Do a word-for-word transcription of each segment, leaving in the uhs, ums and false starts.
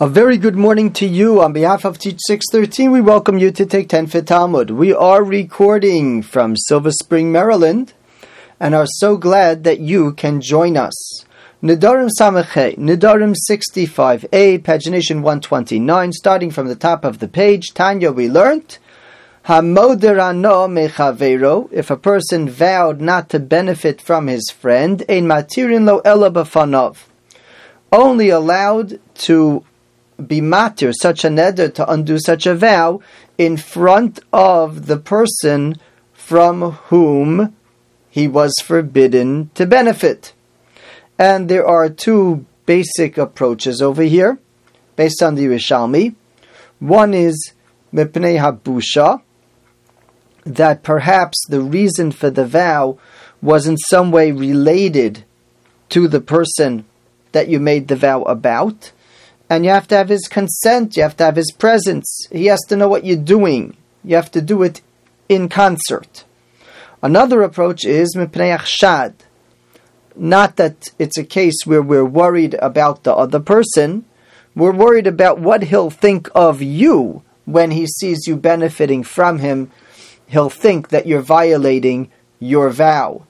A very good morning to you. On behalf of Teach six thirteen, we welcome you to take ten for Talmud. We are recording from Silver Spring, Maryland, and are so glad that you can join us. Nedarim Samachay, Nedarim sixty-five A, pagination one twenty-nine, starting from the top of the page. Tanya, we learned, Hamoderano mechavero, if a person vowed not to benefit from his friend, ein matirin lo ela b'fanav, only allowed to be matir, such a neder, to undo such a vow, in front of the person from whom he was forbidden to benefit. And there are two basic approaches over here, based on the Yerushalmi. One is mipnei habusha, that perhaps the reason for the vow was in some way related to the person that you made the vow about, and you have to have his consent, you have to have his presence, he has to know what you're doing, you have to do it in concert. Another approach is mipnei achshad, not that it's a case where we're worried about the other person, we're worried about what he'll think of you when he sees you benefiting from him. He'll think that you're violating your vow.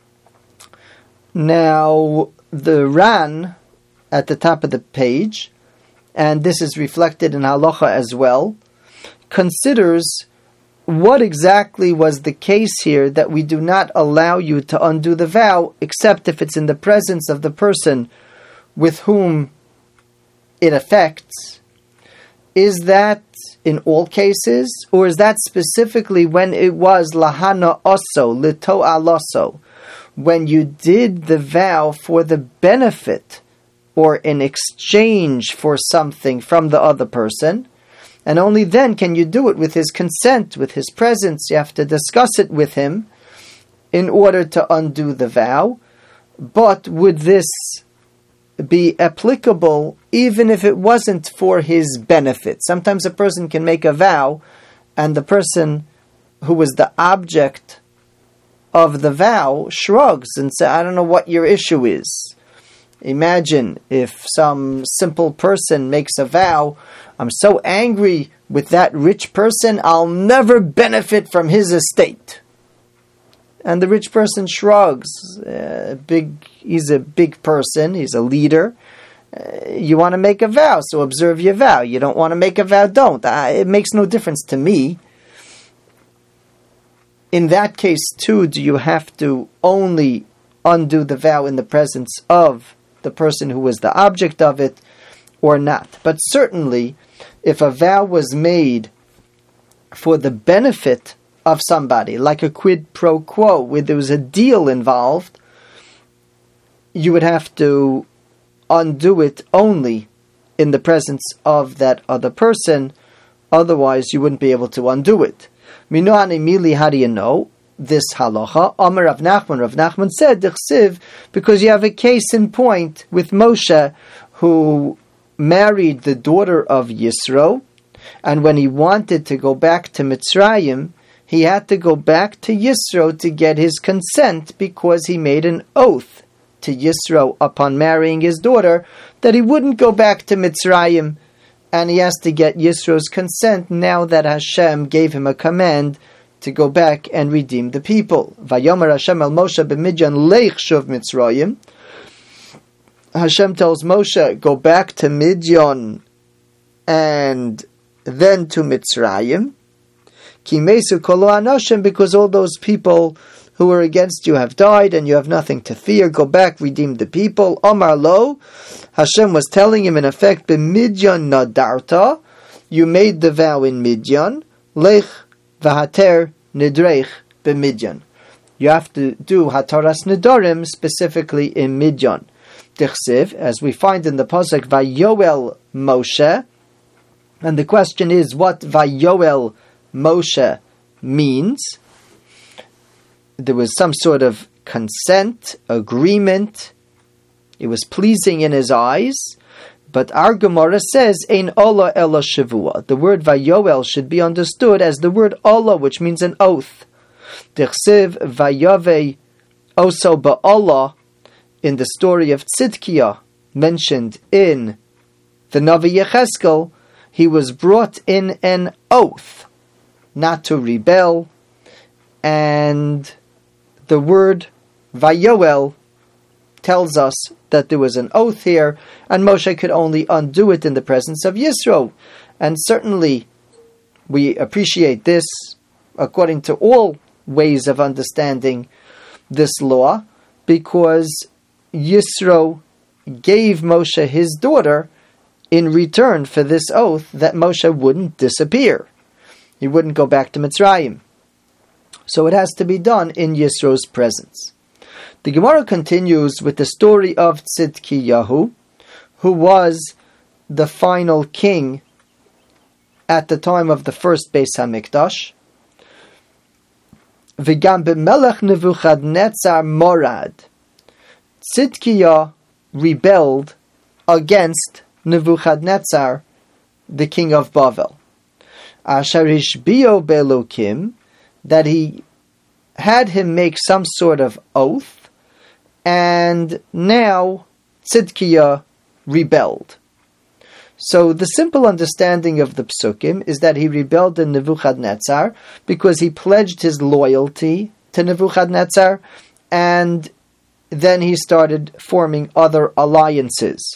Now, the Ran at the top of the page, and this is reflected in Halacha as well, considers what exactly was the case here that we do not allow you to undo the vow except if it's in the presence of the person with whom it affects. Is that in all cases, or is that specifically when it was lahana oso, lito aloso, when you did the vow for the benefit or in exchange for something from the other person, and only then can you do it with his consent, with his presence. You have to discuss it with him in order to undo the vow. But would this be applicable even if it wasn't for his benefit? Sometimes a person can make a vow and the person who was the object of the vow shrugs and says, I don't know what your issue is. Imagine if some simple person makes a vow, I'm so angry with that rich person, I'll never benefit from his estate. And the rich person shrugs. Uh, big, he's a big person, he's a leader. Uh, you want to make a vow, so observe your vow. You don't want to make a vow, don't. Uh, it makes no difference to me. In that case, too, do you have to only undo the vow in the presence of the person who was the object of it, or not? But certainly, if a vow was made for the benefit of somebody, like a quid pro quo, where there was a deal involved, you would have to undo it only in the presence of that other person, otherwise you wouldn't be able to undo it. Minoani mili, how do you know this halacha? Amar Rav Nachman, Rav Nachman said, Dechsiv, because you have a case in point with Moshe, who married the daughter of Yisro, and when he wanted to go back to Mitzrayim, he had to go back to Yisro to get his consent because he made an oath to Yisro upon marrying his daughter that he wouldn't go back to Mitzrayim, and he has to get Yisro's consent now that Hashem gave him a command to go back and redeem the people. Vayomer Hashem el Moshe b'Midyan leich shuv Mitzrayim. Hashem tells Moshe, go back to Midyan and then to Mitzrayim. Ki mesu kolo anashim, because all those people who were against you have died and you have nothing to fear. Go back, redeem the people. Omar lo, Hashem was telling him in effect, b'Midyan nadarta, you made the vow in Midyan, lech v'hater nidreich b'Midyan. You have to do hataras nedarim specifically in Midyan. Dichsiv, as we find in the pasuk, Vayoel Moshe, and the question is what Vayoel Moshe means. There was some sort of consent, agreement. It was pleasing in his eyes. But our Gemara says, Ein Allah ela shavua. The word Vayoel should be understood as the word Allah, which means an oath. Dichsiv Vayave oso ba'Allah, in the story of Tzidkiah, mentioned in the Navi Yecheskel, he was brought in an oath not to rebel, and the word Vayoel tells us that there was an oath here, and Moshe could only undo it in the presence of Yisro. And certainly we appreciate this according to all ways of understanding this law, because Yisro gave Moshe his daughter in return for this oath that Moshe wouldn't disappear. He wouldn't go back to Mitzrayim. So it has to be done in Yisro's presence. The Gemara continues with the story of Tzidkiyahu, who was the final king at the time of the first Beis HaMikdash. V'gam b'melech Nebuchadnezzar morad. Tzidkiyah rebelled against Nebuchadnezzar, the king of Bavel. Asher hishbio be'elokim, that he had him make some sort of oath, and now Tzidkiyah rebelled. So the simple understanding of the psukim is that he rebelled in Nebuchadnezzar because he pledged his loyalty to Nebuchadnezzar, and then he started forming other alliances.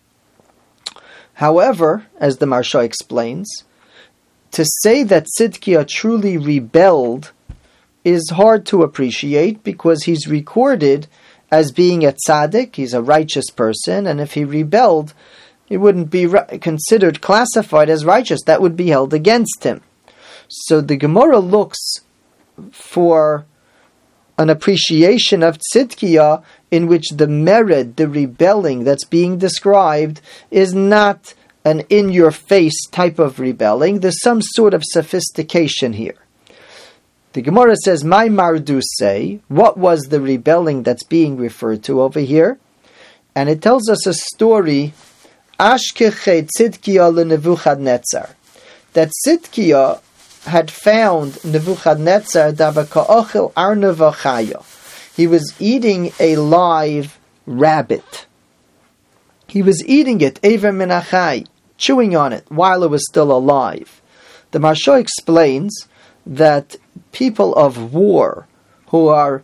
However, as the Maharsha explains, to say that Tzidkiyah truly rebelled is hard to appreciate, because he's recorded as being a tzaddik, he's a righteous person, and if he rebelled, he wouldn't be considered classified as righteous. That would be held against him. So the Gemara looks for an appreciation of Tzidkiyah in which the mered, the rebelling that's being described, is not an in-your-face type of rebelling. There's some sort of sophistication here. The Gemara says, "My mardu say," what was the rebelling that's being referred to over here? And it tells us a story, Ashkeche Tzidkiyah leNebuchadnezzar, that Tzidkiyah had found Nebuchadnezzar davaka'ochel arnava chaya. He was eating a live rabbit. He was eating it, Ever Minachai, chewing on it while it was still alive. The Maharsha explains that people of war who are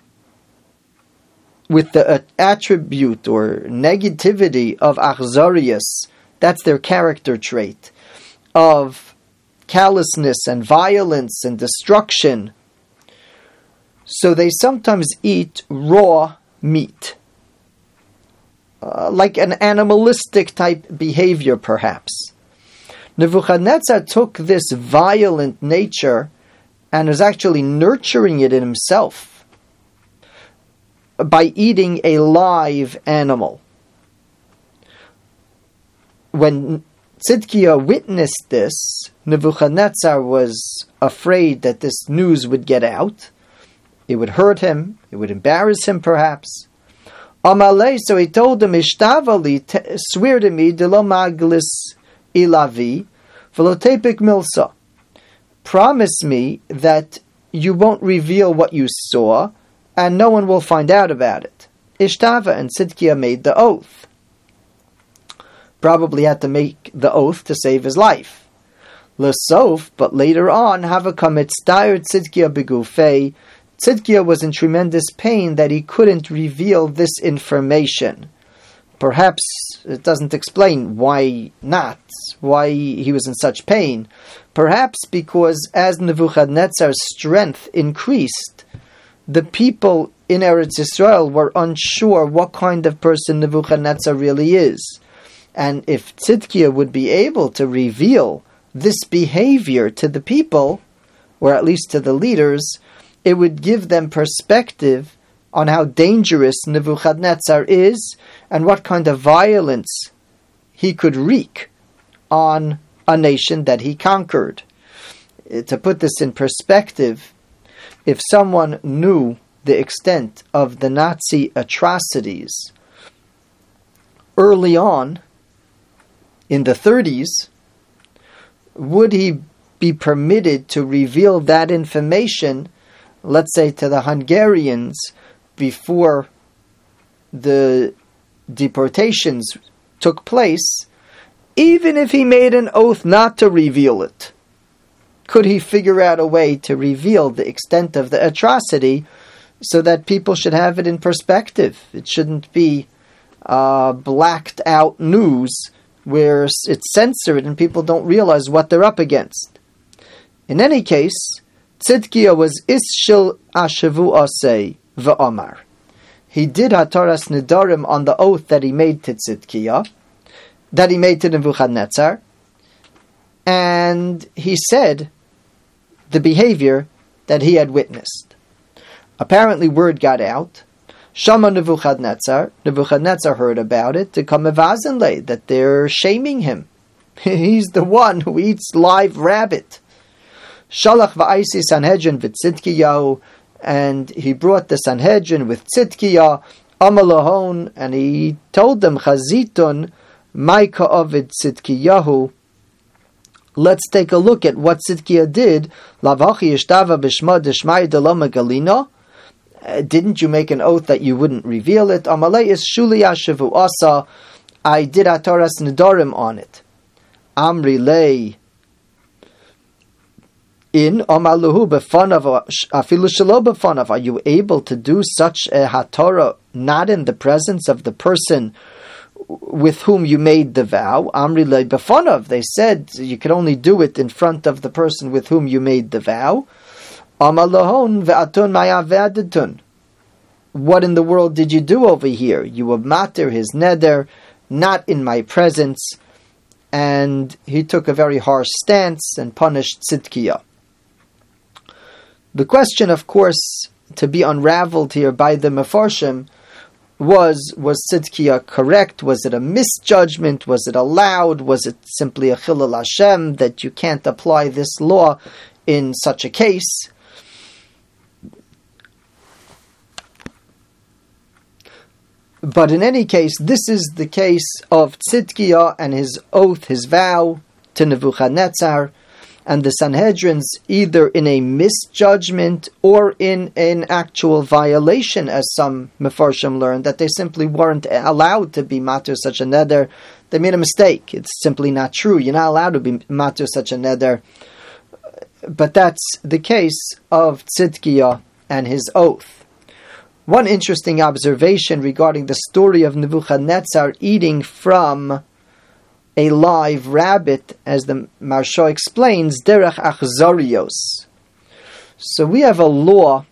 with the attribute or negativity of achzarius, that's their character trait, of callousness and violence and destruction, so they sometimes eat raw meat. Uh, like an animalistic type behavior, perhaps. Nebuchadnezzar took this violent nature and was actually nurturing it in himself by eating a live animal. When Tzidkiyah witnessed this, Nebuchadnezzar was afraid that this news would get out. It would hurt him, it would embarrass him perhaps. Amalei, so he told him, Ishtavali, swear to me, de lo maglis ilavi, velotepik milsa. Promise me that you won't reveal what you saw, and no one will find out about it. Ishtava, and Tzidkiyah made the oath. Probably had to make the oath to save his life. Lesof, but later on, Havakam etzdayer Tzidkiyah begufei, Tzidkiyah was in tremendous pain that he couldn't reveal this information. Perhaps it doesn't explain why not, why he was in such pain. Perhaps because as Nebuchadnezzar's strength increased, the people in Eretz Yisrael were unsure what kind of person Nebuchadnezzar really is. And if Tzidkiyah would be able to reveal this behavior to the people, or at least to the leaders, it would give them perspective on how dangerous Nebuchadnezzar is and what kind of violence he could wreak on a nation that he conquered. To put this in perspective, if someone knew the extent of the Nazi atrocities early on in the thirties, would he be permitted to reveal that information, let's say, to the Hungarians before the deportations took place, even if he made an oath not to reveal it, could he figure out a way to reveal the extent of the atrocity so that people should have it in perspective? It shouldn't be uh, blacked out news where it's censored and people don't realize what they're up against. In any case, Tzidkiya was Isshil Ashavu Asei V'Omar. He did Hataras Nidarim on the oath that he made to Tzidkiya, that he made to Nebuchadnezzar, and he said the behavior that he had witnessed. Apparently word got out. Shama Nebuchadnezzar, Nebuchadnezzar heard about it, to come evazenle, that they're shaming him. He's the one who eats live rabbit. Shalach va'aisi Sanhedrin v'Tzidkiyahu, and he brought the Sanhedrin with Tzidkiya, Amalahon, and he told them, Chazitun, Maika Ovid Tzidkiyahu. Let's take a look at what Tzidkiya did. Lavachi Ishtava Bishma Dishmai Delama Galina. Didn't you make an oath that you wouldn't reveal it? Amalei is Shuli Ashavu Asa. I did Ataras Nidarim on it. Amri Lei. In Amaluhu Befanav Afilu Shalo Befanav. Are you able to do such a Hatorah not in the presence of the person with whom you made the vow? Amri Lei Befanav. They said you could only do it in front of the person with whom you made the vow. Amalahon ve'atun maya ve'aditun. What in the world did you do over here? You were matir his neder, not in my presence. And he took a very harsh stance and punished Tzidkiya. The question, of course, to be unraveled here by the Mefarshim was, was Tzidkiya correct? Was it a misjudgment? Was it allowed? Was it simply a chilul Hashem that you can't apply this law in such a case? But in any case, this is the case of Tzidkiya and his oath, his vow to Nebuchadnezzar, and the Sanhedrins either in a misjudgment or in an actual violation, as some Mefarshim learned, that they simply weren't allowed to be matur such a neder. They made a mistake. It's simply not true. You're not allowed to be matur such a neder. But that's the case of Tzidkiya and his oath. One interesting observation regarding the story of Nebuchadnezzar eating from a live rabbit, as the Maharsha explains, derech achzarios. So we have a law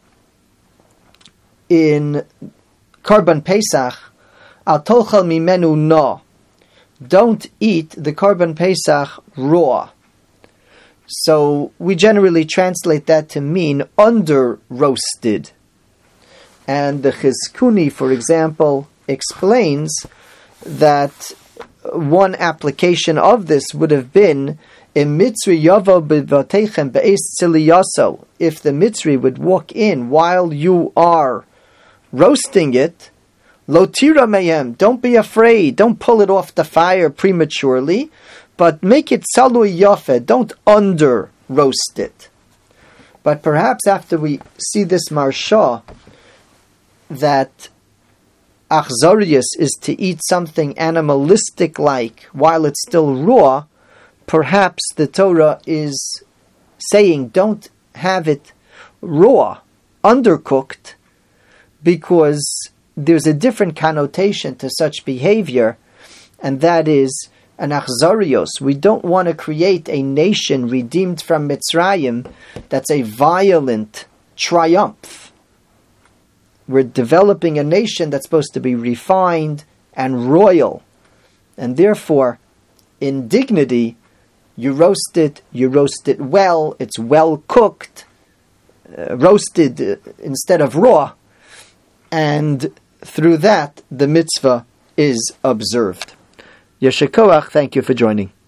in Karban Pesach, al tochel mimenu na. Don't eat the Karban Pesach raw. So we generally translate that to mean under roasted. And the Chizkuni, for example, explains that one application of this would have been in Mitzri Yavo B'Vatechem Be'ez Tziliyaso. If the Mitzri would walk in while you are roasting it, Lo Tira Meyem, don't be afraid, don't pull it off the fire prematurely, but make it Salui Yafe, don't under roast it. But perhaps after we see this Maharsha, that Achzarius is to eat something animalistic-like while it's still raw, perhaps the Torah is saying don't have it raw, undercooked, because there's a different connotation to such behavior, and that is an Achzarios. We don't want to create a nation redeemed from Mitzrayim that's a violent triumph. We're developing a nation that's supposed to be refined and royal. And therefore, in dignity, you roast it, you roast it well, it's well cooked, uh, roasted uh, instead of raw. And through that, the mitzvah is observed. Yesher Koach, thank you for joining.